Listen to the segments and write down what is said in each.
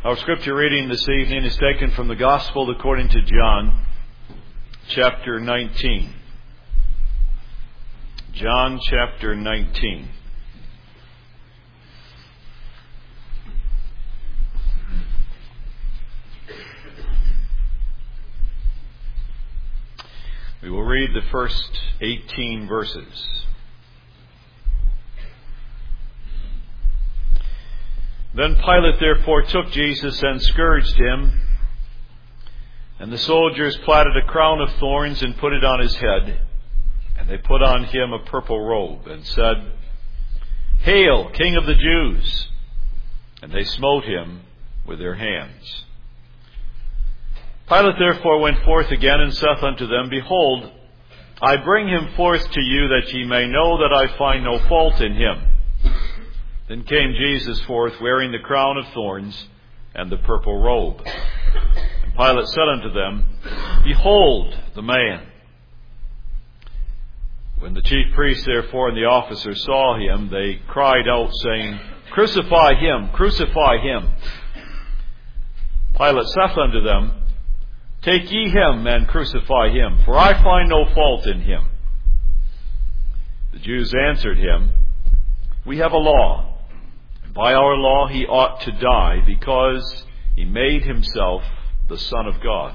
Our scripture reading this evening is taken from the Gospel according to John, chapter 19. John chapter 19. We will read the first 18 verses. Then Pilate therefore took Jesus and scourged him, and the soldiers platted a crown of thorns and put it on his head, and they put on him a purple robe, and said, "Hail, King of the Jews!" And they smote him with their hands. Pilate therefore went forth again, and saith unto them, Behold, I bring him forth to you, that ye may know that I find no fault in him. Then came Jesus forth, wearing the crown of thorns and the purple robe. And Pilate said unto them, Behold the man. When the chief priests therefore and the officers saw him, they cried out, saying, Crucify him, crucify him. Pilate saith unto them, Take ye him and crucify him, for I find no fault in him. The Jews answered him, We have a law. By our law he ought to die, because he made himself the Son of God.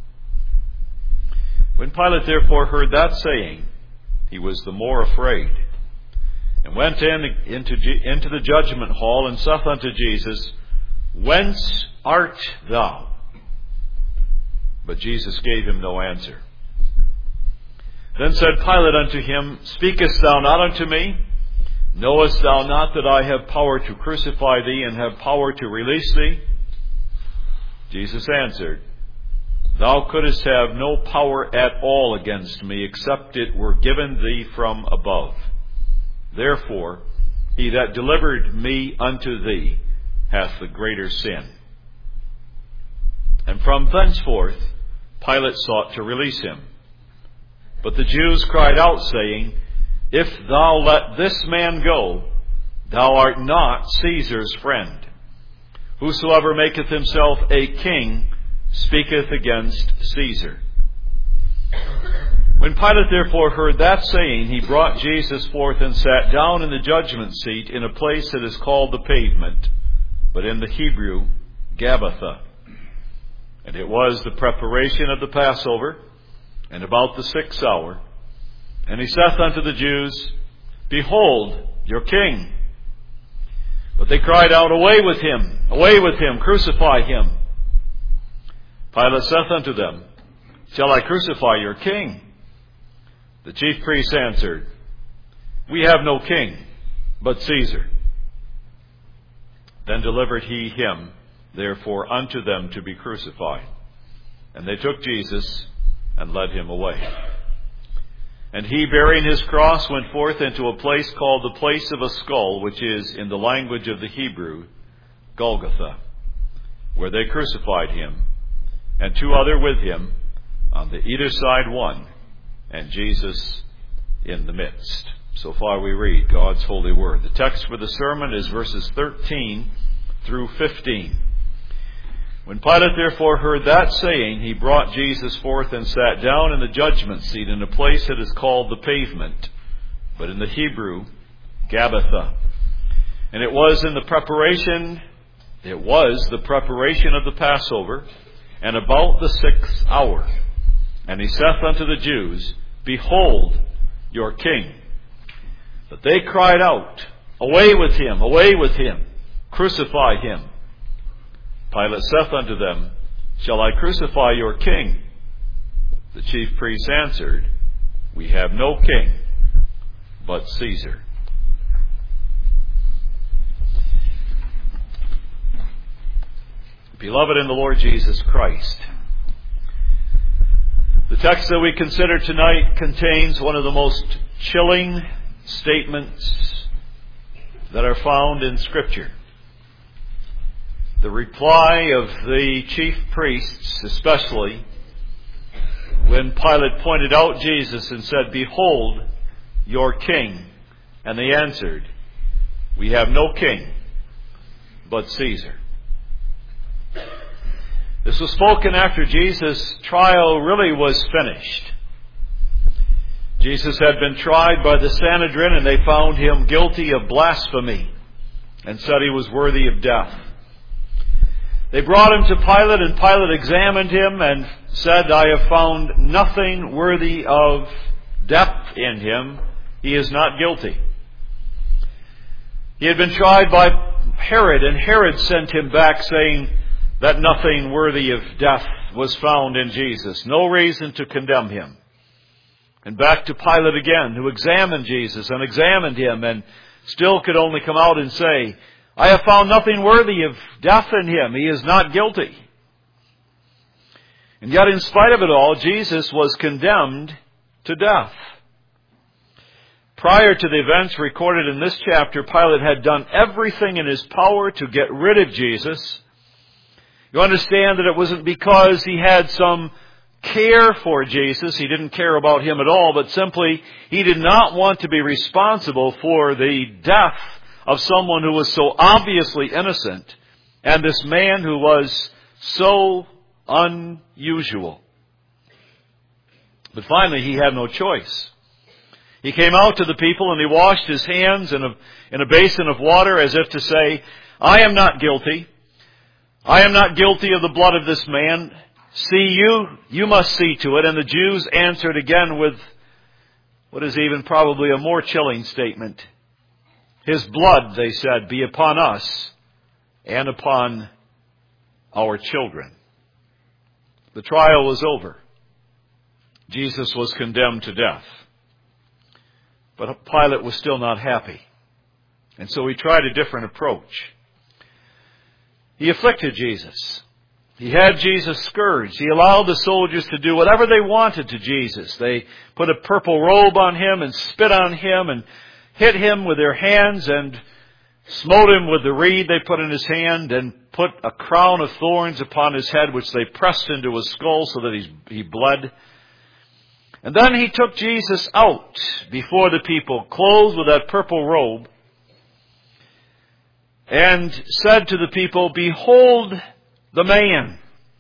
When Pilate therefore heard that saying, he was the more afraid, and went into the judgment hall, and saith unto Jesus, Whence art thou? But Jesus gave him no answer. Then said Pilate unto him, Speakest thou not unto me? Knowest thou not that I have power to crucify thee, and have power to release thee? Jesus answered, Thou couldst have no power at all against me, except it were given thee from above. Therefore, he that delivered me unto thee hath the greater sin. And from thenceforth Pilate sought to release him. But the Jews cried out, saying, If thou let this man go, thou art not Caesar's friend. Whosoever maketh himself a king speaketh against Caesar. When Pilate therefore heard that saying, he brought Jesus forth and sat down in the judgment seat in a place that is called the Pavement, but in the Hebrew, Gabbatha. And it was the preparation of the Passover, and about the 6th hour. And he saith unto the Jews, Behold your king. But they cried out, Away with him, crucify him. Pilate saith unto them, Shall I crucify your king? The chief priests answered, We have no king, but Caesar. Then delivered he him, therefore, unto them to be crucified. And they took Jesus and led him away. And he, bearing his cross, went forth into a place called the place of a skull, which is, in the language of the Hebrew, Golgotha, where they crucified him, and two other with him, on the either side one, and Jesus in the midst. So far we read God's holy word. The text for the sermon is verses 13 through 15. When Pilate therefore heard that saying, he brought Jesus forth and sat down in the judgment seat in a place that is called the Pavement, but in the Hebrew, Gabbatha. And it was the preparation of the Passover, and about the 6th hour. And he saith unto the Jews, Behold your king. But they cried out, Away with him, crucify him. Pilate saith unto them, Shall I crucify your king? The chief priests answered, We have no king, but Caesar. Beloved in the Lord Jesus Christ, the text that we consider tonight contains one of the most chilling statements that are found in Scripture. The reply of the chief priests, especially, when Pilate pointed out Jesus and said, "Behold your king." And they answered, "We have no king but Caesar." This was spoken after Jesus' trial really was finished. Jesus had been tried by the Sanhedrin, and they found him guilty of blasphemy and said he was worthy of death. They brought him to Pilate, and Pilate examined him and said, "I have found nothing worthy of death in him. He is not guilty." He had been tried by Herod, and Herod sent him back saying that nothing worthy of death was found in Jesus. No reason to condemn him. And back to Pilate again, who examined Jesus and examined him and still could only come out and say, "I have found nothing worthy of death in him. He is not guilty." And yet, in spite of it all, Jesus was condemned to death. Prior to the events recorded in this chapter, Pilate had done everything in his power to get rid of Jesus. You understand that it wasn't because he had some care for Jesus. He didn't care about him at all, but simply he did not want to be responsible for the death of someone who was so obviously innocent, and this man who was so unusual. But finally, he had no choice. He came out to the people and he washed his hands in a basin of water as if to say, "I am not guilty. I am not guilty of the blood of this man. See, you must see to it." And the Jews answered again with what is even probably a more chilling statement. "His blood," they said, "be upon us and upon our children." The trial was over. Jesus was condemned to death. But Pilate was still not happy. And so he tried a different approach. He afflicted Jesus. He had Jesus scourged. He allowed the soldiers to do whatever they wanted to Jesus. They put a purple robe on him and spit on him and hit him with their hands and smote him with the reed they put in his hand and put a crown of thorns upon his head, which they pressed into his skull so that he bled. And then he took Jesus out before the people, clothed with that purple robe, and said to the people, "Behold the man."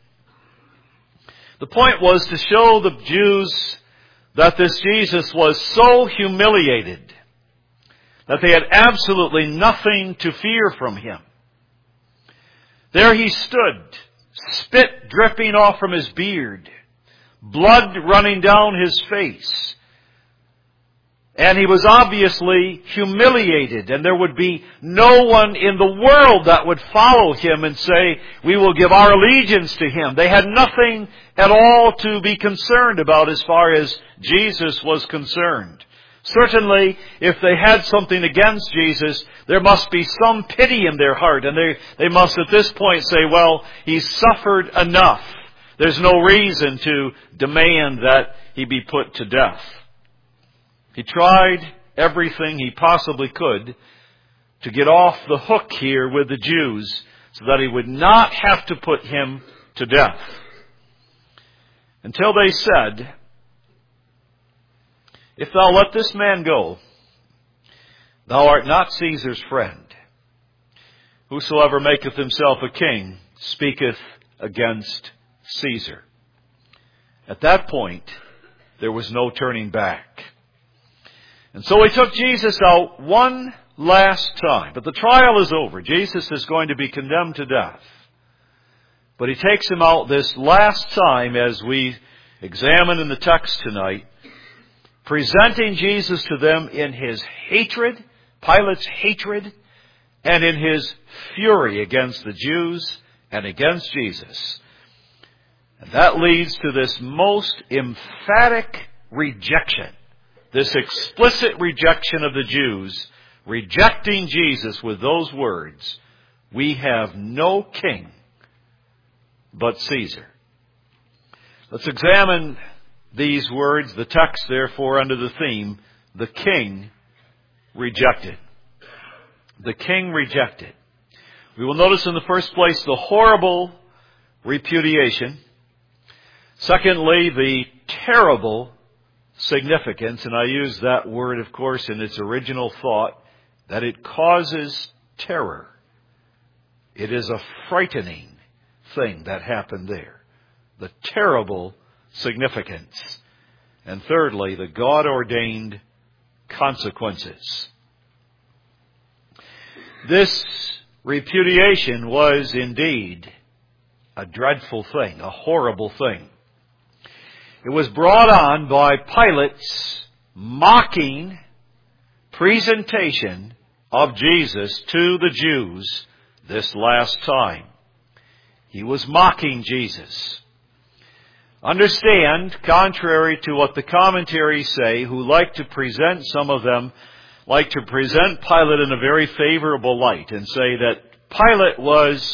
The point was to show the Jews that this Jesus was so humiliated that they had absolutely nothing to fear from him. There he stood, spit dripping off from his beard, blood running down his face. And he was obviously humiliated, and there would be no one in the world that would follow him and say, "We will give our allegiance to him." They had nothing at all to be concerned about as far as Jesus was concerned. Certainly, if they had something against Jesus, there must be some pity in their heart, and they must at this point say, "Well, he's suffered enough. There's no reason to demand that he be put to death." He tried everything he possibly could to get off the hook here with the Jews so that he would not have to put him to death. Until they said, "If thou let this man go, thou art not Caesar's friend. Whosoever maketh himself a king speaketh against Caesar." At that point, there was no turning back. And so he took Jesus out one last time. But the trial is over. Jesus is going to be condemned to death. But he takes him out this last time as we examine in the text tonight, presenting Jesus to them in his hatred, Pilate's hatred, and in his fury against the Jews and against Jesus. And that leads to this most emphatic rejection, this explicit rejection of the Jews, rejecting Jesus with those words, "We have no king but Caesar." Let's examine these words, the text therefore under the theme, the king rejected. The king rejected. We will notice in the first place the horrible repudiation. Secondly, the terrible significance, and I use that word, of course, in its original thought, that it causes terror. It is a frightening thing that happened there. The terrible significance. And thirdly, the God-ordained consequences. This repudiation was indeed a dreadful thing, a horrible thing. It was brought on by Pilate's mocking presentation of Jesus to the Jews this last time. He was mocking Jesus. Understand, contrary to what the commentaries say, who like to present, some of them like to present Pilate in a very favorable light and say that Pilate was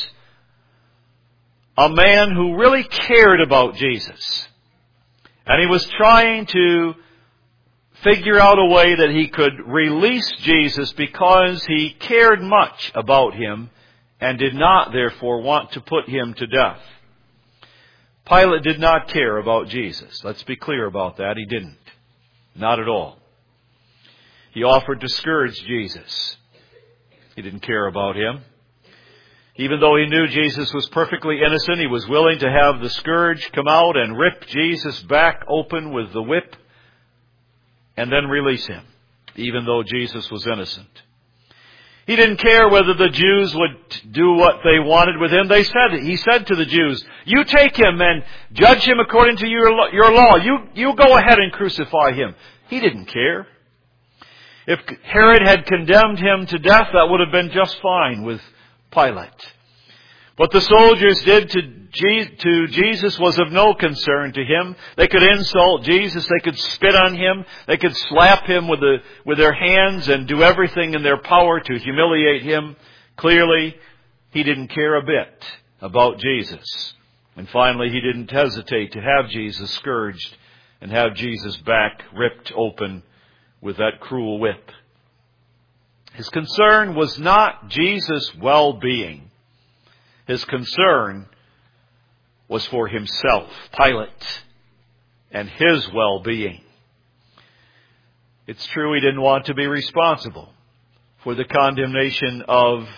a man who really cared about Jesus. And he was trying to figure out a way that he could release Jesus because he cared much about him and did not, therefore, want to put him to death. Pilate did not care about Jesus. Let's be clear about that. He didn't. Not at all. He offered to scourge Jesus. He didn't care about him. Even though he knew Jesus was perfectly innocent, he was willing to have the scourge come out and rip Jesus back open with the whip and then release him, even though Jesus was innocent. He didn't care whether the Jews would do what they wanted with him. He said to the Jews, "You take him and judge him according to your law. You go ahead and crucify him." He didn't care. If Herod had condemned him to death, that would have been just fine with Pilate. What the soldiers did to Jesus was of no concern to him. They could insult Jesus. They could spit on him. They could slap him with their hands and do everything in their power to humiliate him. Clearly, he didn't care a bit about Jesus. And finally, he didn't hesitate to have Jesus scourged and have Jesus' back ripped open with that cruel whip. His concern was not Jesus' well-being. His concern was for himself, Pilate, and his well-being. It's true he didn't want to be responsible for the condemnation of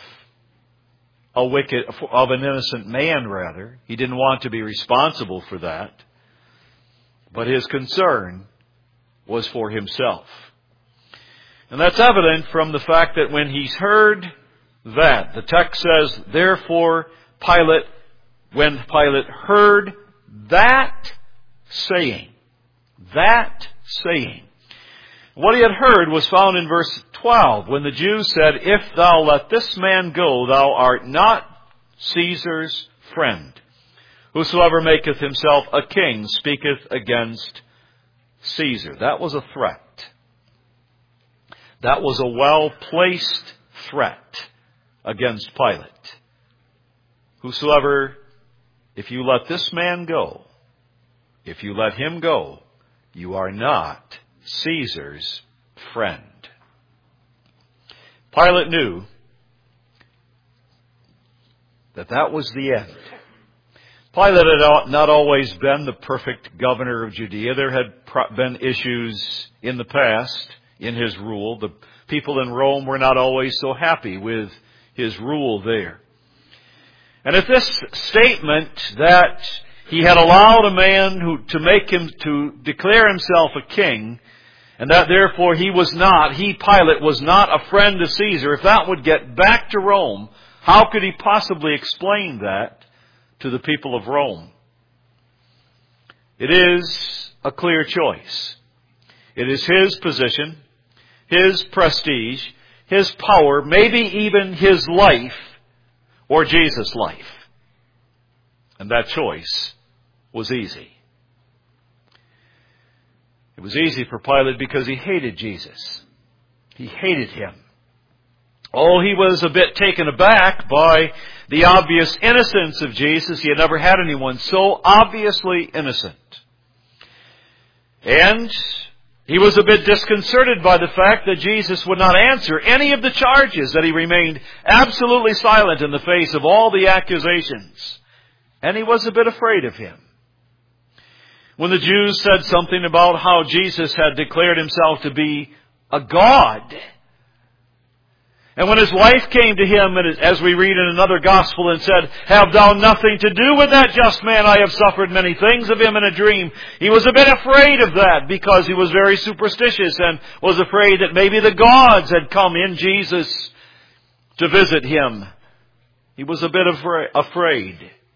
an innocent man, rather. He didn't want to be responsible for that. But his concern was for himself. And that's evident from the fact that when he's heard that, the text says, therefore, when Pilate heard that saying, what he had heard was found in verse 12, when the Jews said, "If thou let this man go, thou art not Caesar's friend. Whosoever maketh himself a king speaketh against Caesar." That was a threat. That was a well-placed threat against Pilate. Whosoever, if you let this man go, if you let him go, you are not Caesar's friend. Pilate knew that was the end. Pilate had not always been the perfect governor of Judea. There had been issues in the past in his rule. The people in Rome were not always so happy with his rule there. And if this statement that he had allowed a man to declare himself a king, and that therefore Pilate was not a friend of Caesar, if that would get back to Rome, how could he possibly explain that to the people of Rome? It is a clear choice. It is his position, his prestige, his power, maybe even his life, or Jesus' life. And that choice was easy. It was easy for Pilate because he hated Jesus. He hated him. Oh, he was a bit taken aback by the obvious innocence of Jesus. He had never had anyone so obviously innocent. And he was a bit disconcerted by the fact that Jesus would not answer any of the charges, that he remained absolutely silent in the face of all the accusations. And he was a bit afraid of him. When the Jews said something about how Jesus had declared himself to be a God, And when his wife came to him, and as we read in another gospel, and said, "Have thou nothing to do with that just man? I have suffered many things of him in a dream." He was a bit afraid of that because he was very superstitious and was afraid that maybe the gods had come in Jesus to visit him. He was a bit afraid.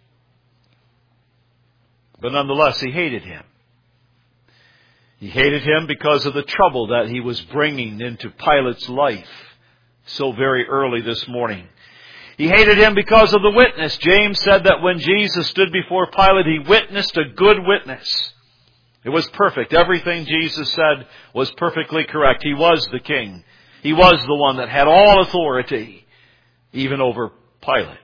But nonetheless, he hated him. He hated him because of the trouble that he was bringing into Pilate's life so very early this morning. He hated him because of the witness. James said that when Jesus stood before Pilate, he witnessed a good witness. It was perfect. Everything Jesus said was perfectly correct. He was the king. He was the one that had all authority, even over Pilate.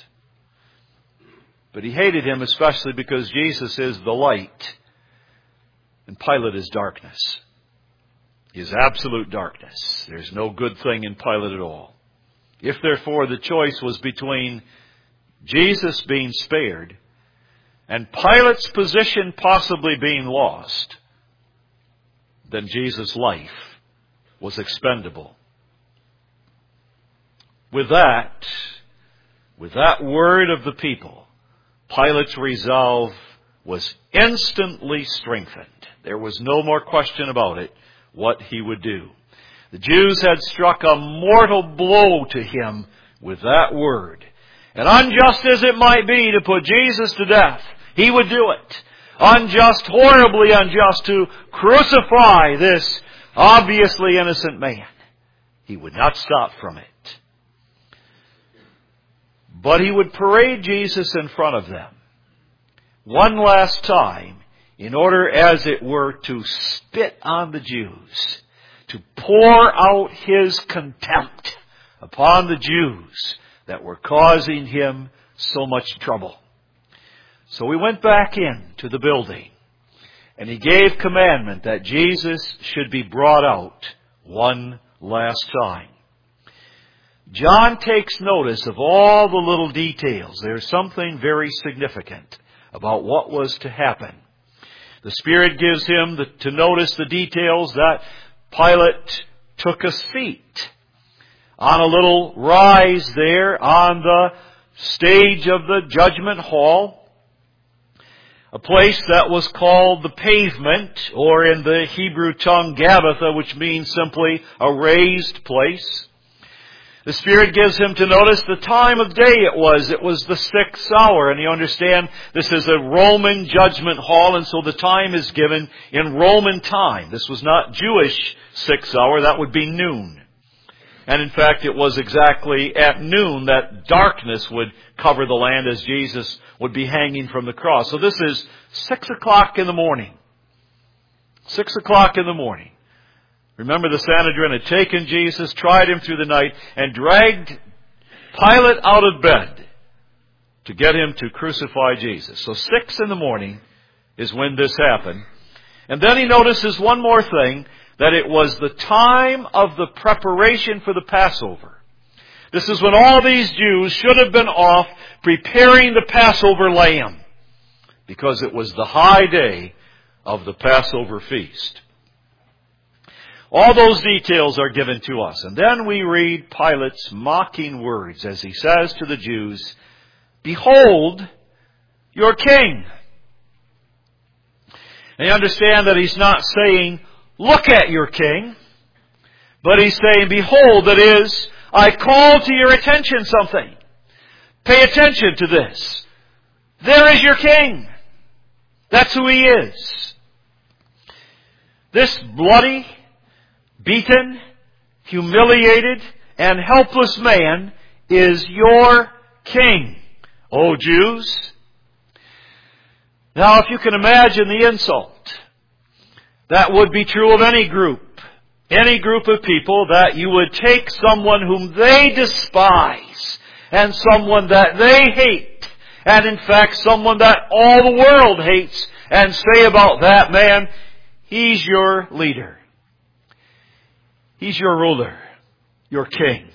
But he hated him especially because Jesus is the light and Pilate is darkness. He is absolute darkness. There's no good thing in Pilate at all. If therefore the choice was between Jesus being spared and Pilate's position possibly being lost, then Jesus' life was expendable. With that word of the people, Pilate's resolve was instantly strengthened. There was no more question about it, what he would do. The Jews had struck a mortal blow to him with that word. And unjust as it might be to put Jesus to death, he would do it. Unjust, horribly unjust, to crucify this obviously innocent man. He would not stop from it. But he would parade Jesus in front of them one last time in order, as it were, to spit on the Jews, to pour out his contempt upon the Jews that were causing him so much trouble. So he went back into the building, and he gave commandment that Jesus should be brought out one last time. John takes notice of all the little details. There's something very significant about what was to happen. The Spirit gives him to notice the details that Pilate took a seat on a little rise there on the stage of the judgment hall, a place that was called the pavement, or in the Hebrew tongue, Gabbatha, which means simply a raised place. The Spirit gives him to notice the time of day it was. It was the 6th hour. And you understand, this is a Roman judgment hall, and so the time is given in Roman time. This was not Jewish 6th hour. That would be noon. And in fact, it was exactly at noon that darkness would cover the land as Jesus would be hanging from the cross. So this is 6 o'clock in the morning. 6 o'clock in the morning. Remember, the Sanhedrin had taken Jesus, tried him through the night, and dragged Pilate out of bed to get him to crucify Jesus. So 6 in the morning is when this happened. And then he notices one more thing, that it was the time of the preparation for the Passover. This is when all these Jews should have been off preparing the Passover lamb, because it was the high day of the Passover feast. All those details are given to us. And then we read Pilate's mocking words as he says to the Jews, "Behold your king." And you understand that he's not saying, "Look at your king," but he's saying, "Behold," that is, I call to your attention something. Pay attention to this. There is your king. That's who he is. This bloody, beaten, humiliated, and helpless man is your king, O Jews. Now, if you can imagine the insult, that would be true of any group of people, that you would take someone whom they despise and someone that they hate, and in fact someone that all the world hates, and say about that man, he's your leader. He's your ruler, your king.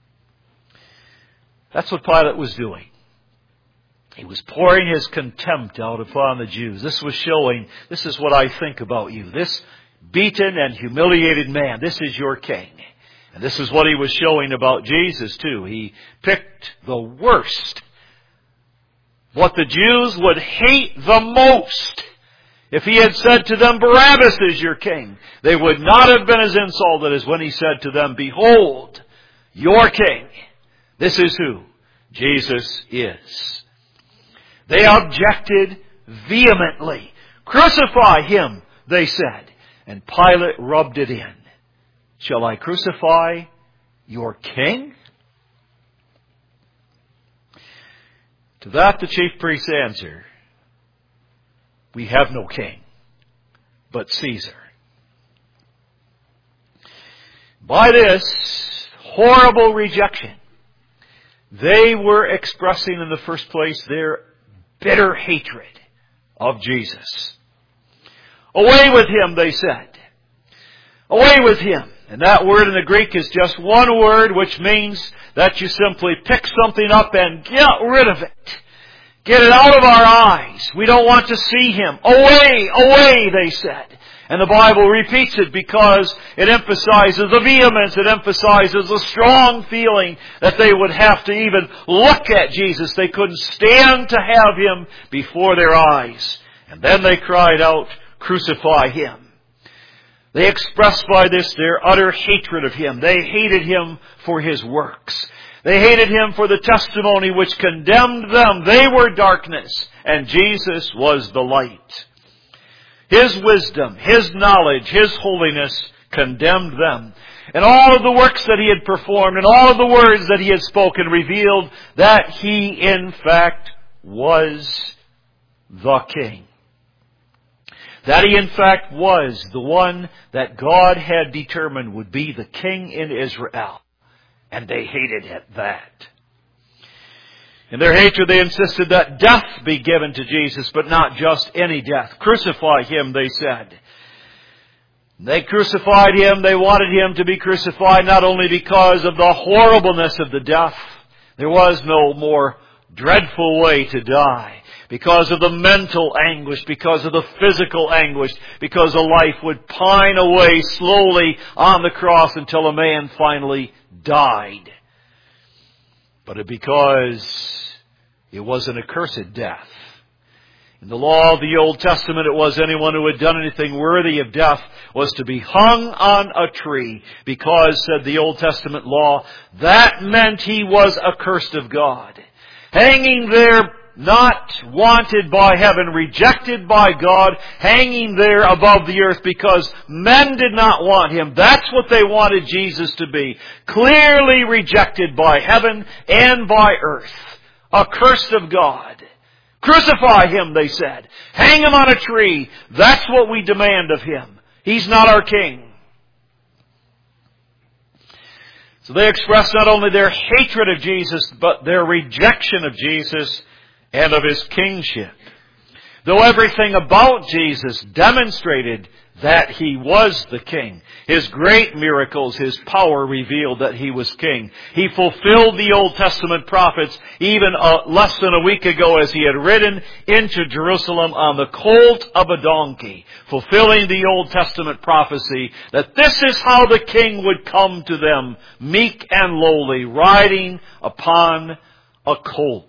That's what Pilate was doing. He was pouring his contempt out upon the Jews. This was showing, this is what I think about you. This beaten and humiliated man, this is your king. And this is what he was showing about Jesus too. He picked the worst. What the Jews would hate the most. If he had said to them, Barabbas is your king, they would not have been as insulted as when he said to them, behold, your king. This is who Jesus is. They objected vehemently. Crucify him, they said. And Pilate rubbed it in. Shall I crucify your king? To that the chief priests answer, we have no king, but Caesar. By this horrible rejection, they were expressing in the first place their bitter hatred of Jesus. Away with him, they said. Away with him. And that word in the Greek is just one word, which means that you simply pick something up and get rid of it. Get it out of our eyes. We don't want to see him. Away, away, they said. And the Bible repeats it because it emphasizes the vehemence. It emphasizes the strong feeling that they would have to even look at Jesus. They couldn't stand to have him before their eyes. And then they cried out, crucify him. They expressed by this their utter hatred of him. They hated him for his works. They hated him for the testimony which condemned them. They were darkness, and Jesus was the light. His wisdom, his knowledge, his holiness condemned them. And all of the works that he had performed and all of the words that he had spoken revealed that he in fact was the king. That he in fact was the one that God had determined would be the king in Israel. And they hated that. In their hatred they insisted that death be given to Jesus, but not just any death. Crucify him, they said. They crucified him. They wanted him to be crucified not only because of the horribleness of the death. There was no more dreadful way to die. Because of the mental anguish, because of the physical anguish, because a life would pine away slowly on the cross until a man finally died. But because it was an accursed death. In the law of the Old Testament, it was anyone who had done anything worthy of death was to be hung on a tree. Because, said the Old Testament law, that meant he was accursed of God. Hanging there, not wanted by heaven, rejected by God, hanging there above the earth because men did not want him. That's what they wanted Jesus to be. Clearly rejected by heaven and by earth. Accursed of God. Crucify him, they said. Hang him on a tree. That's what we demand of him. He's not our king. So they expressed not only their hatred of Jesus, but their rejection of Jesus and of his kingship. Though everything about Jesus demonstrated that he was the king. His great miracles, his power revealed that he was king. He fulfilled the Old Testament prophets even less than a week ago as he had ridden into Jerusalem on the colt of a donkey, fulfilling the Old Testament prophecy that this is how the king would come to them, meek and lowly, riding upon a colt.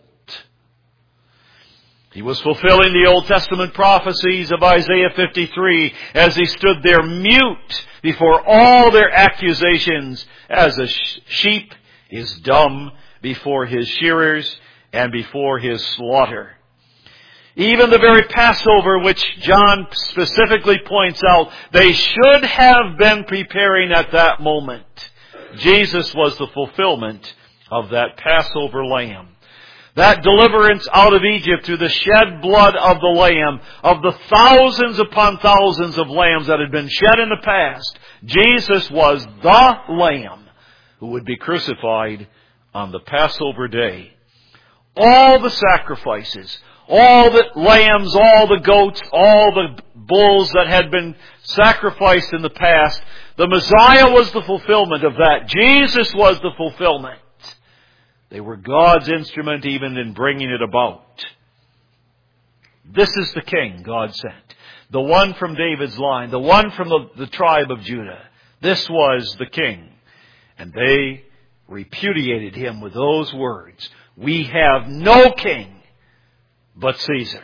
He was fulfilling the Old Testament prophecies of Isaiah 53 as he stood there mute before all their accusations, as a sheep is dumb before his shearers and before his slaughter. Even the very Passover, which John specifically points out, they should have been preparing at that moment. Jesus was the fulfillment of that Passover lamb. That deliverance out of Egypt through the shed blood of the Lamb, of the thousands upon thousands of lambs that had been shed in the past, Jesus was the Lamb who would be crucified on the Passover day. All the sacrifices, all the lambs, all the goats, all the bulls that had been sacrificed in the past, the Messiah was the fulfillment of that. Jesus was the fulfillment. They were God's instrument even in bringing it about. This is the king God sent. The one from David's line. The one from the tribe of Judah. This was the king. And they repudiated him with those words, "We have no king but Caesar."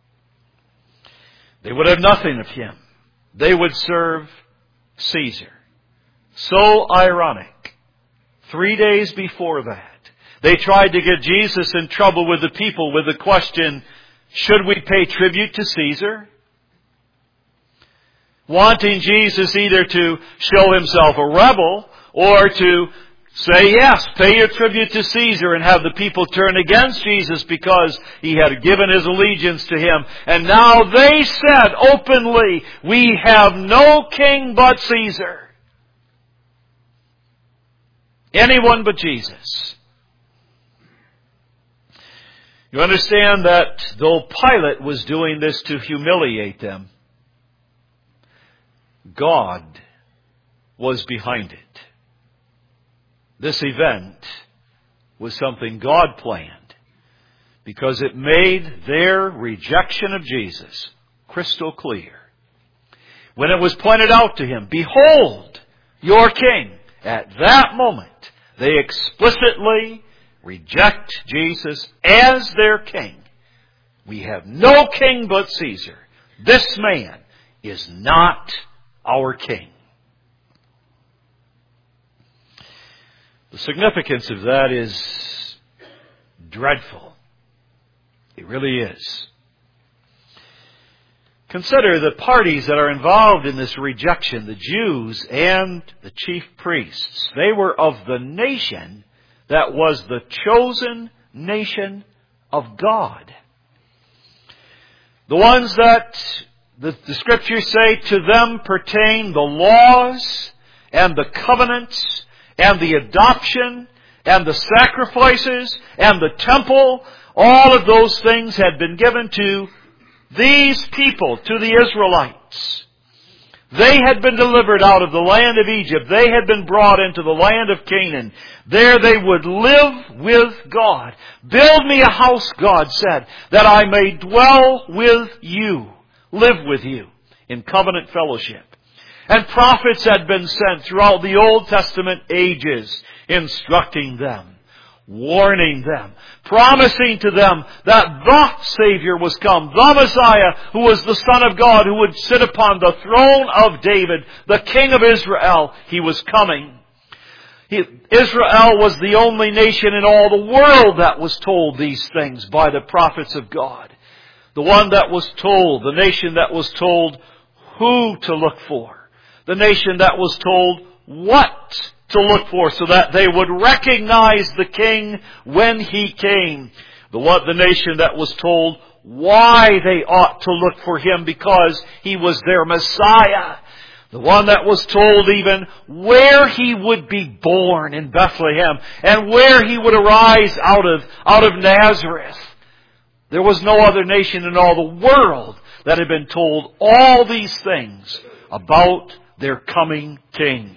They would have nothing of him. They would serve Caesar. So ironic. 3 days before that, they tried to get Jesus in trouble with the people with the question, should we pay tribute to Caesar? Wanting Jesus either to show himself a rebel or to say, yes, pay your tribute to Caesar, and have the people turn against Jesus because he had given his allegiance to him. And now they said openly, "We have no king but Caesar." Anyone but Jesus. You understand that though Pilate was doing this to humiliate them, God was behind it. This event was something God planned because it made their rejection of Jesus crystal clear. When it was pointed out to him, "Behold, your king," at that moment, they explicitly reject Jesus as their king. "We have no king but Caesar. This man is not our king." The significance of that is dreadful. It really is. Consider the parties that are involved in this rejection, the Jews and the chief priests. They were of the nation that was the chosen nation of God. The ones that the Scriptures say to them pertain the laws and the covenants and the adoption and the sacrifices and the temple. All of those things had been given to these people, to the Israelites. They had been delivered out of the land of Egypt. They had been brought into the land of Canaan. There they would live with God. "Build me a house," God said, "that I may dwell with you," live with you in covenant fellowship. And prophets had been sent throughout the Old Testament ages, instructing them, warning them, promising to them that the Savior was come, the Messiah, who was the Son of God, who would sit upon the throne of David, the King of Israel. He was coming. Israel was the only nation in all the world that was told these things by the prophets of God. The one that was told, the nation that was told who to look for. The nation that was told what to look for so that they would recognize the King when He came. The nation that was told why they ought to look for Him because He was their Messiah. The one that was told even where He would be born in Bethlehem and where He would arise out of Nazareth. There was no other nation in all the world that had been told all these things about their coming King.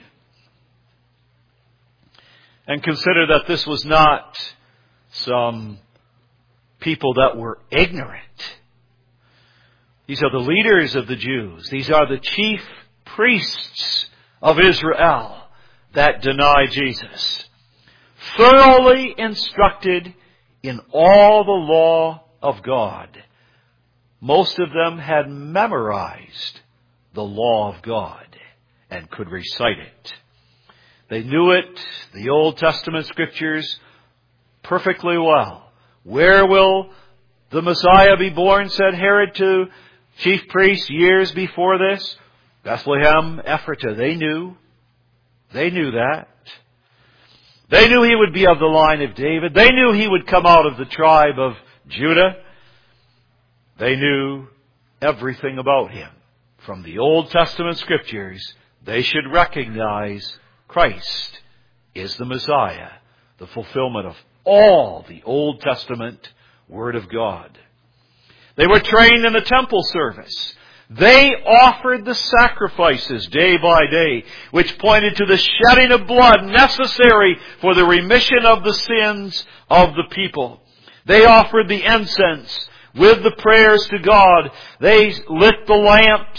And consider that this was not some people that were ignorant. These are the leaders of the Jews. These are the chief priests of Israel that deny Jesus. Thoroughly instructed in all the law of God. Most of them had memorized the law of God and could recite it. They knew it, the Old Testament Scriptures, perfectly well. Where will the Messiah be born, said Herod to chief priests years before this? Bethlehem, Ephratah. They knew. They knew that. They knew He would be of the line of David. They knew He would come out of the tribe of Judah. They knew everything about Him. From the Old Testament Scriptures, they should recognize Christ is the Messiah, the fulfillment of all the Old Testament Word of God. They were trained in the temple service. They offered the sacrifices day by day, which pointed to the shedding of blood necessary for the remission of the sins of the people. They offered the incense with the prayers to God. They lit the lamps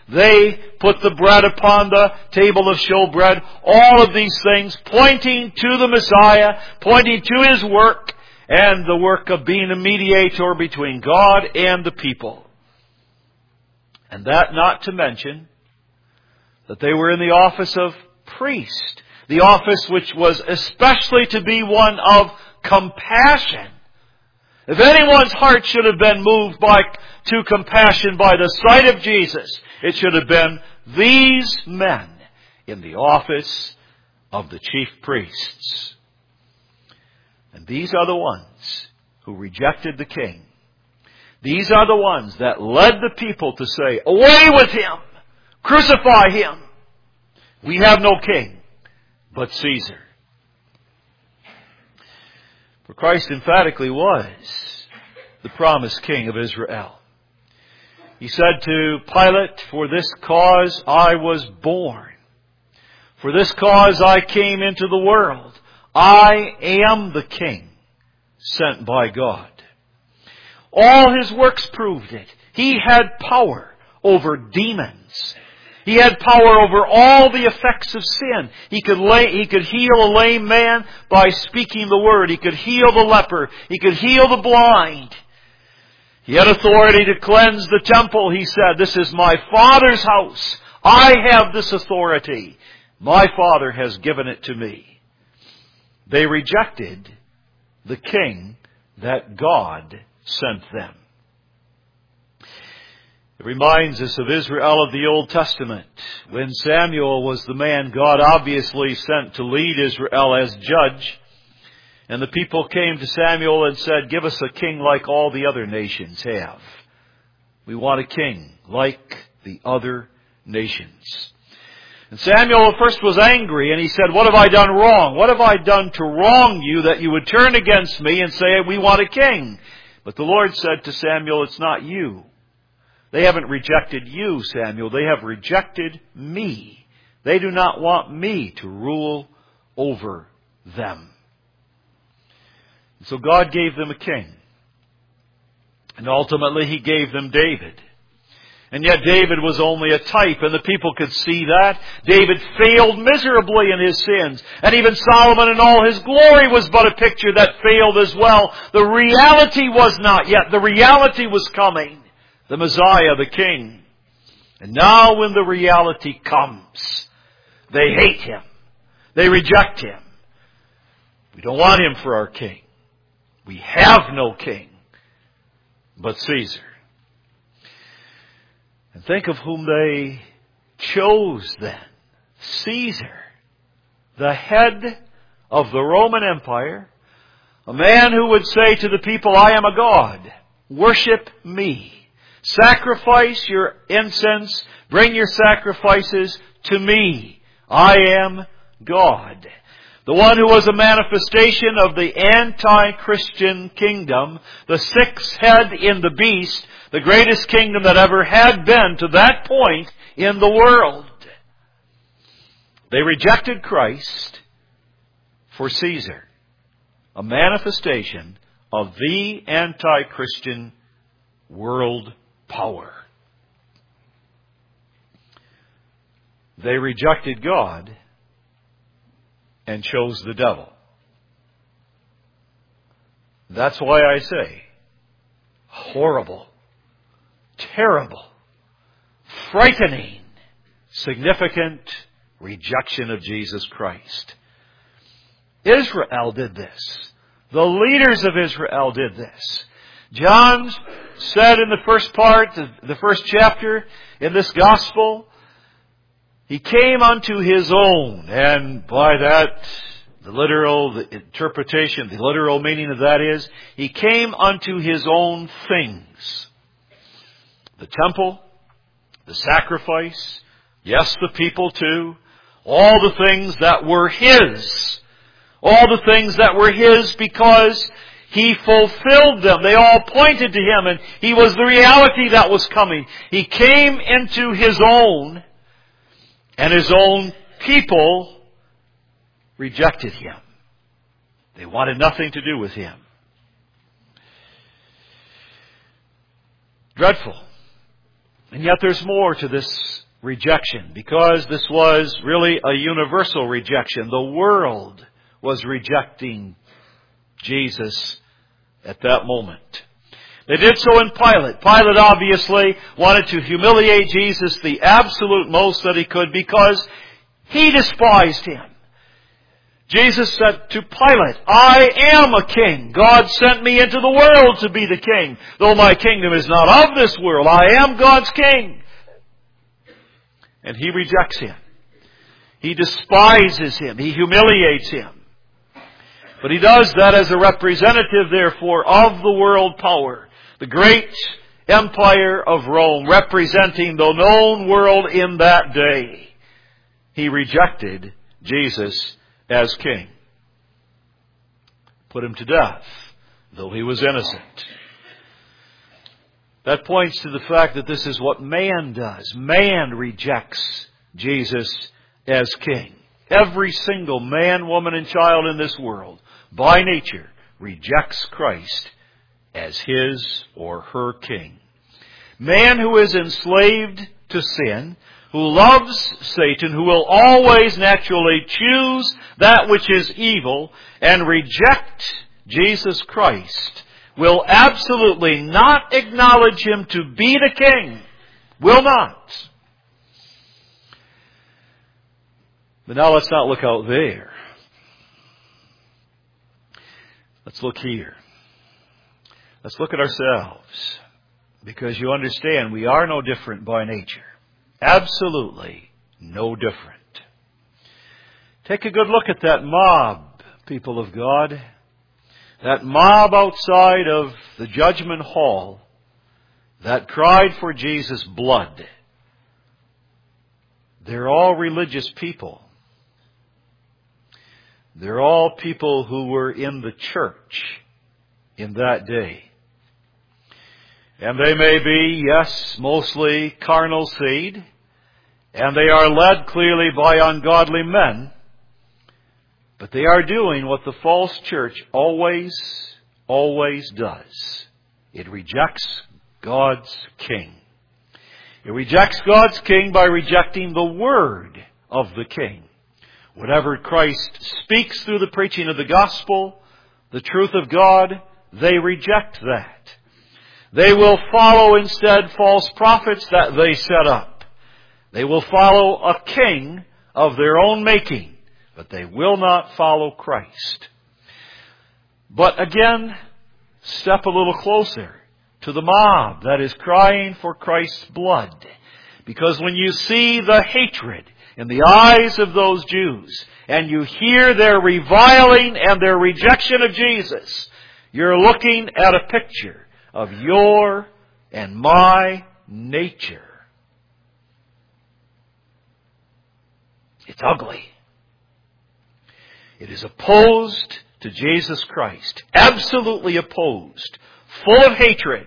They put the bread upon the table of showbread. All of these things pointing to the Messiah, pointing to His work, and the work of being a mediator between God and the people. And that not to mention that they were in the office of priest, the office which was especially to be one of compassion. If anyone's heart should have been moved to compassion by the sight of Jesus, it should have been these men in the office of the chief priests. And these are the ones who rejected the king. These are the ones that led the people to say, "Away with Him! Crucify Him! We have no king but Caesar." For Christ emphatically was the promised King of Israel. He said to Pilate, "For this cause I was born. For this cause I came into the world. I am the King sent by God." All His works proved it. He had power over demons. He had power over all the effects of sin. He could heal a lame man by speaking the word. He could heal the leper. He could heal the blind. He had authority to cleanse the temple. He said, "This is my Father's house. I have this authority. My Father has given it to me." They rejected the king that God sent them. It reminds us of Israel of the Old Testament, when Samuel was the man God obviously sent to lead Israel as judge. And the people came to Samuel and said, "Give us a king like all the other nations have. We want a king like the other nations." And Samuel at first was angry, and he said, "What have I done wrong? What have I done to wrong you that you would turn against me and say, 'We want a king'?" But the Lord said to Samuel, "It's not you. They haven't rejected you, Samuel. They have rejected me. They do not want me to rule over them." And so God gave them a king. And ultimately He gave them David. And yet David was only a type, and the people could see that. David failed miserably in his sins. And even Solomon in all his glory was but a picture that failed as well. The reality was not yet. The reality was coming. The Messiah, the King. And now when the reality comes, they hate Him. They reject Him. We don't want Him for our King. We have no king but Caesar. And think of whom they chose then. Caesar, the head of the Roman Empire, a man who would say to the people, "I am a god. Worship me. Sacrifice your incense. Bring your sacrifices to me. I am God." The one who was a manifestation of the anti-Christian kingdom, the sixth head in the beast, the greatest kingdom that ever had been to that point in the world. They rejected Christ for Caesar, a manifestation of the anti-Christian world power. They rejected God and chose the devil. That's why I say, horrible, terrible, frightening, significant rejection of Jesus Christ. Israel did this. The leaders of Israel did this. John said in the first part, the first chapter in this gospel, He came unto His own, and by that, the interpretation, the literal meaning of that is, He came unto His own things. The temple, the sacrifice, yes, the people too, all the things that were His. All the things that were His because He fulfilled them. They all pointed to Him, and He was the reality that was coming. He came into His own, and His own people rejected Him. They wanted nothing to do with Him. Dreadful. And yet there's more to this rejection, because this was really a universal rejection. The world was rejecting Jesus at that moment. They did so in Pilate. Pilate obviously wanted to humiliate Jesus the absolute most that he could, because he despised him. Jesus said to Pilate, I am a king. God sent me into the world to be the king. Though my kingdom is not of this world, I am God's king. And he rejects him. He despises him. He humiliates him. But he does that as a representative, therefore, of the world power. The great empire of Rome, representing the known world in that day. He rejected Jesus as king. Put him to death, though he was innocent. That points to the fact that this is what man does. Man rejects Jesus as king. Every single man, woman, and child in this world, by nature, rejects Christ as his or her king. Man who is enslaved to sin, who loves Satan, who will always naturally choose that which is evil and reject Jesus Christ, will absolutely not acknowledge him to be the king. Will not. But now let's not look out there. Let's look here. Let's look at ourselves. Because you understand, we are no different by nature. Absolutely no different. Take a good look at that mob, people of God. That mob outside of the judgment hall that cried for Jesus' blood. They're all religious people. They're all people who were in the church in that day. And they may be, yes, mostly carnal seed, and they are led clearly by ungodly men, but they are doing what the false church always does. It rejects God's king. It rejects God's king by rejecting the word of the king. Whatever Christ speaks through the preaching of the gospel, the truth of God, they reject that. They will follow instead false prophets that they set up. They will follow a king of their own making, but they will not follow Christ. But again, step a little closer to the mob that is crying for Christ's blood. Because when you see the hatred in the eyes of those Jews, and you hear their reviling and their rejection of Jesus, you're looking at a picture of your and my nature. It's ugly. It is opposed to Jesus Christ. Absolutely opposed. Full of hatred.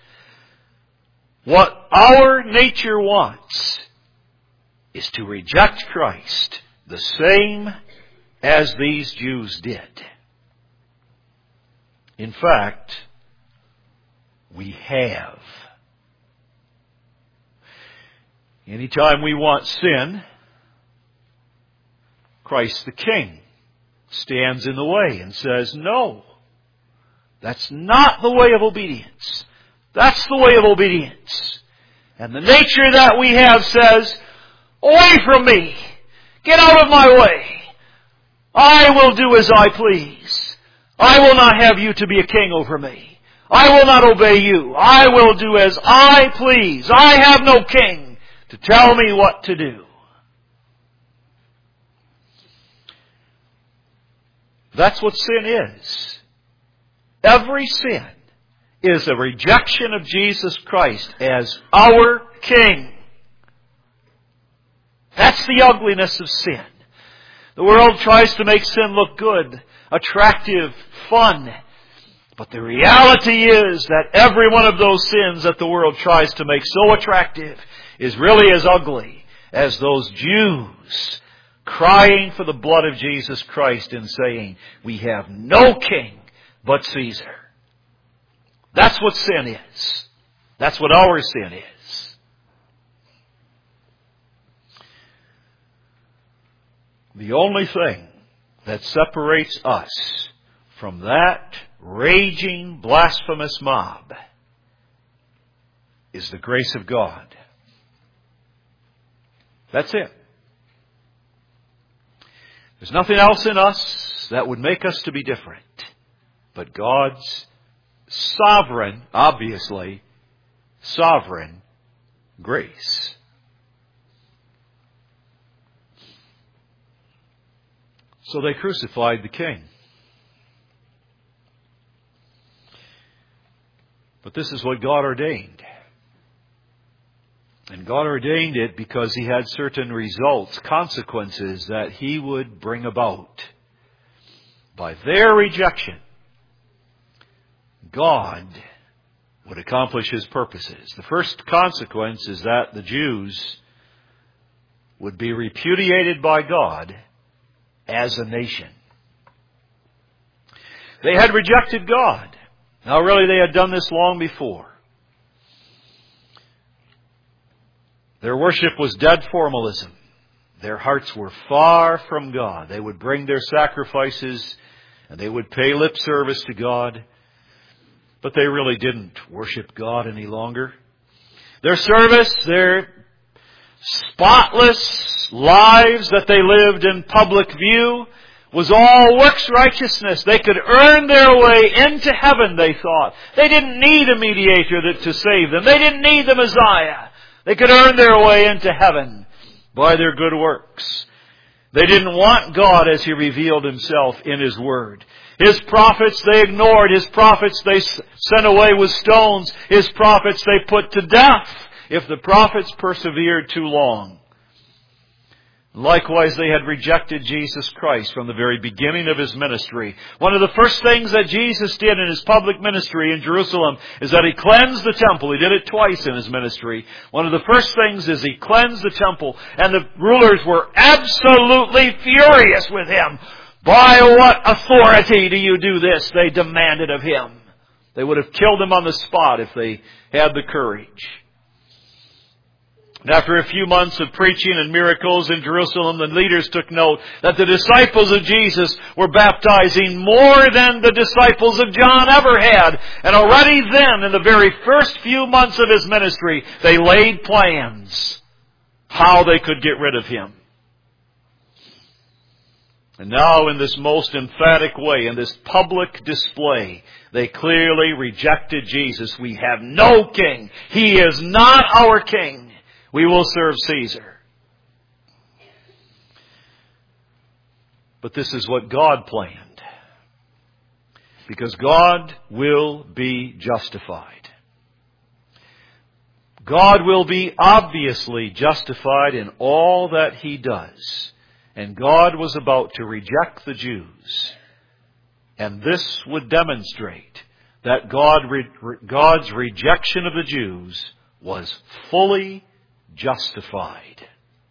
What our nature wants is to reject Christ the same as these Jews did. In fact, we have. Anytime we want sin, Christ the King stands in the way and says, no, that's not the way of obedience. That's the way of obedience. And the nature that we have says, away from me. Get out of my way. I will do as I please. I will not have you to be a king over me. I will not obey you. I will do as I please. I have no king to tell me what to do. That's what sin is. Every sin is a rejection of Jesus Christ as our King. That's the ugliness of sin. The world tries to make sin look good, attractive, fun. But the reality is that every one of those sins that the world tries to make so attractive is really as ugly as those Jews crying for the blood of Jesus Christ and saying, we have no king but Caesar. That's what sin is. That's what our sin is. The only thing that separates us from that raging, blasphemous mob is the grace of God. That's it. There's nothing else in us that would make us to be different. But God's sovereign, obviously, sovereign grace. So they crucified the king. But this is what God ordained. And God ordained it because He had certain results, consequences that He would bring about. By their rejection, God would accomplish His purposes. The first consequence is that the Jews would be repudiated by God as a nation. They had rejected God. Now really they had done this long before. Their worship was dead formalism. Their hearts were far from God. They would bring their sacrifices and they would pay lip service to God. But they really didn't worship God any longer. Their service, their spotless lives that they lived in public view was all works righteousness. They could earn their way into heaven, they thought. They didn't need a mediator to save them. They didn't need the Messiah. They could earn their way into heaven by their good works. They didn't want God as He revealed Himself in His Word. His prophets they ignored. His prophets they sent away with stones. His prophets they put to death if the prophets persevered too long. Likewise, they had rejected Jesus Christ from the very beginning of His ministry. One of the first things that Jesus did in His public ministry in Jerusalem is that He cleansed the temple. He did it twice in His ministry. One of the first things is He cleansed the temple, and the rulers were absolutely furious with Him. By what authority do you do this? They demanded of Him. They would have killed Him on the spot if they had the courage. And after a few months of preaching and miracles in Jerusalem, the leaders took note that the disciples of Jesus were baptizing more than the disciples of John ever had. And already then, in the very first few months of His ministry, they laid plans how they could get rid of Him. And now in this most emphatic way, in this public display, they clearly rejected Jesus. We have no king. He is not our king. We will serve Caesar. But this is what God planned. Because God will be justified. God will be obviously justified in all that He does. And God was about to reject the Jews. And this would demonstrate that God's rejection of the Jews was fully justified.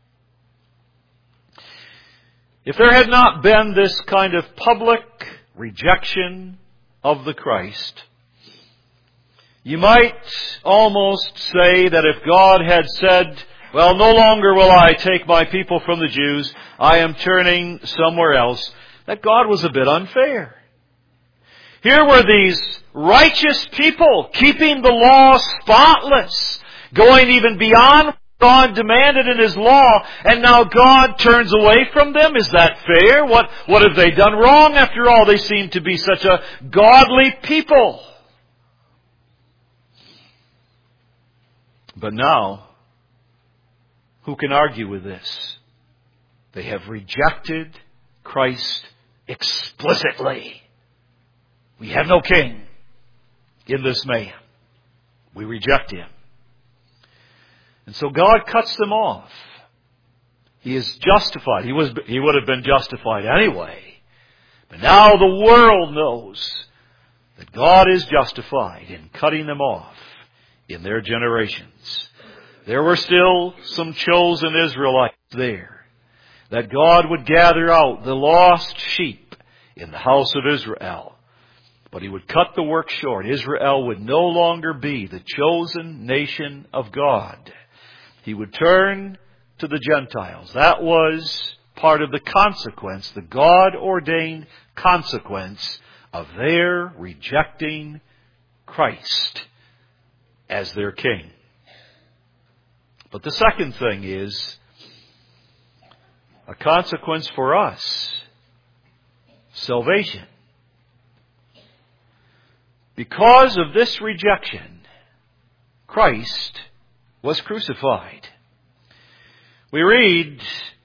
If there had not been this kind of public rejection of the Christ, you might almost say that if God had said, well, no longer will I take my people from the Jews, I am turning somewhere else, that God was a bit unfair. Here were these righteous people keeping the law spotless, going even beyond what God demanded in His law, and now God turns away from them? Is that fair? What have they done wrong? After all, they seem to be such a godly people. But now, who can argue with this? They have rejected Christ explicitly. We have no king in this man. We reject Him. And so God cuts them off. He is justified. He would have been justified anyway. But now the world knows that God is justified in cutting them off in their generations. There were still some chosen Israelites there, that God would gather out the lost sheep in the house of Israel. But He would cut the work short. Israel would no longer be the chosen nation of God. He would turn to the Gentiles. That was part of the consequence, the God-ordained consequence of their rejecting Christ as their King. But the second thing is a consequence for us. Salvation. Because of this rejection, Christ was crucified. We read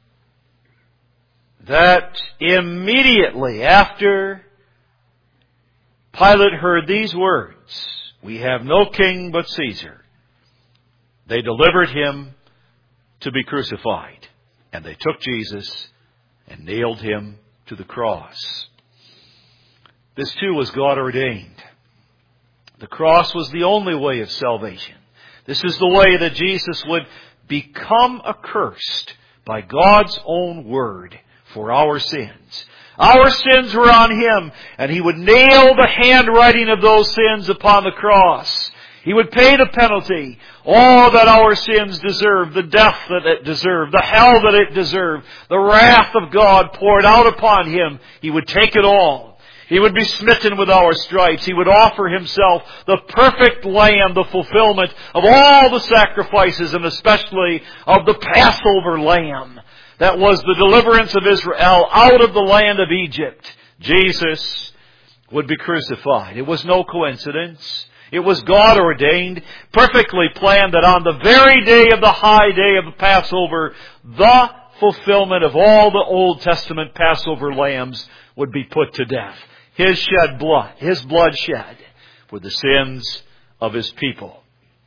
that immediately after Pilate heard these words, "We have no king but Caesar," they delivered him to be crucified. And they took Jesus and nailed him to the cross. This too was God ordained. The cross was the only way of salvation. This is the way that Jesus would become accursed by God's own word for our sins. Our sins were on Him, and He would nail the handwriting of those sins upon the cross. He would pay the penalty, all that our sins deserved, the death that it deserved, the hell that it deserved, the wrath of God poured out upon Him. He would take it all. He would be smitten with our stripes. He would offer Himself the perfect lamb, the fulfillment of all the sacrifices, and especially of the Passover lamb. That was the deliverance of Israel out of the land of Egypt. Jesus would be crucified. It was no coincidence. It was God ordained, perfectly planned that on the very day of the high day of the Passover, the fulfillment of all the Old Testament Passover lambs would be put to death. His blood shed for the sins of His people.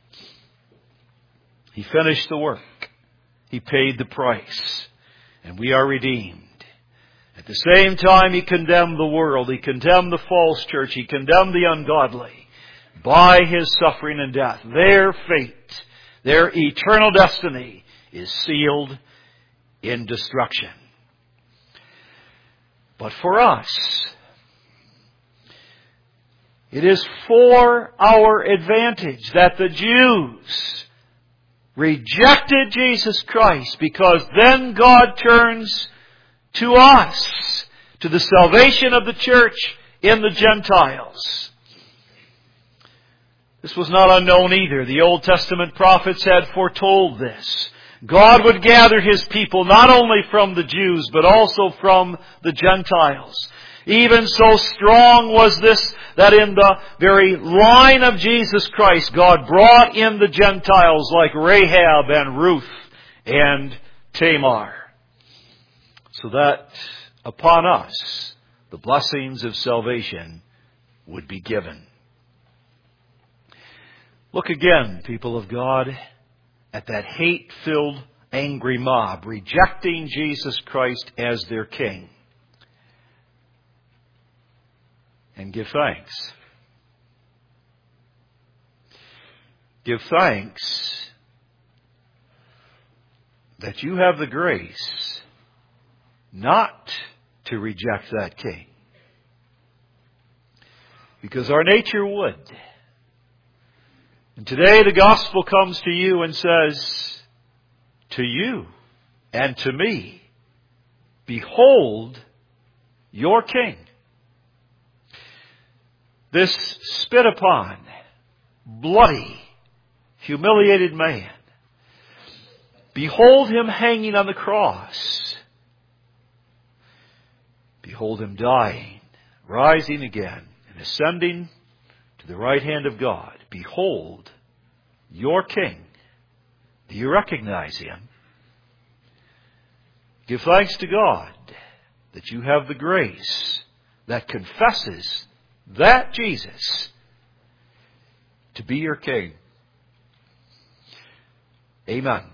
He finished the work. He paid the price. And we are redeemed. At the same time, He condemned the world. He condemned the false church. He condemned the ungodly. By His suffering and death, their fate, their eternal destiny is sealed in destruction. But for us, it is for our advantage that the Jews rejected Jesus Christ, because then God turns to us, to the salvation of the church in the Gentiles. This was not unknown either. The Old Testament prophets had foretold this. God would gather His people not only from the Jews, but also from the Gentiles. Even so strong was this that in the very line of Jesus Christ, God brought in the Gentiles like Rahab and Ruth and Tamar. So that upon us, the blessings of salvation would be given. Look again, people of God, at that hate-filled, angry mob rejecting Jesus Christ as their King. And give thanks. Give thanks that you have the grace not to reject that King. Because our nature would. And today the gospel comes to you and says, to you and to me, behold your King. This spit upon, bloody, humiliated man. Behold Him hanging on the cross. Behold Him dying, rising again, and ascending to the right hand of God. Behold your King. Do you recognize Him? Give thanks to God that you have the grace that confesses that Jesus to be your King. Amen.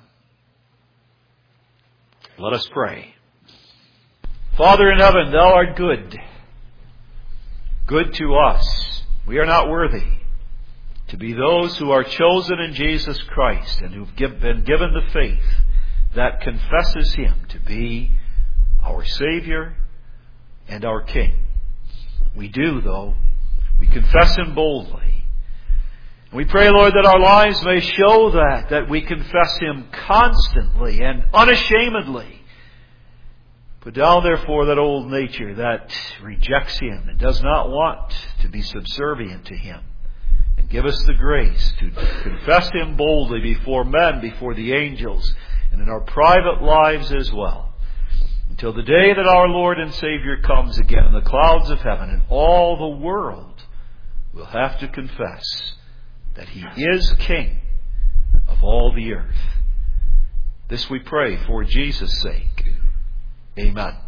Let us pray. Father in heaven, Thou art good. Good to us. We are not worthy to be those who are chosen in Jesus Christ and who've been given the faith that confesses Him to be our Savior and our King. We do, though. We confess Him boldly. We pray, Lord, that our lives may show that we confess Him constantly and unashamedly, Put down, therefore, that old nature that rejects Him and does not want to be subservient to Him. And give us the grace to confess Him boldly before men, before the angels, and in our private lives as well. Until the day that our Lord and Savior comes again in the clouds of heaven, and all the world will have to confess that He is King of all the earth. This we pray for Jesus' sake. Amen.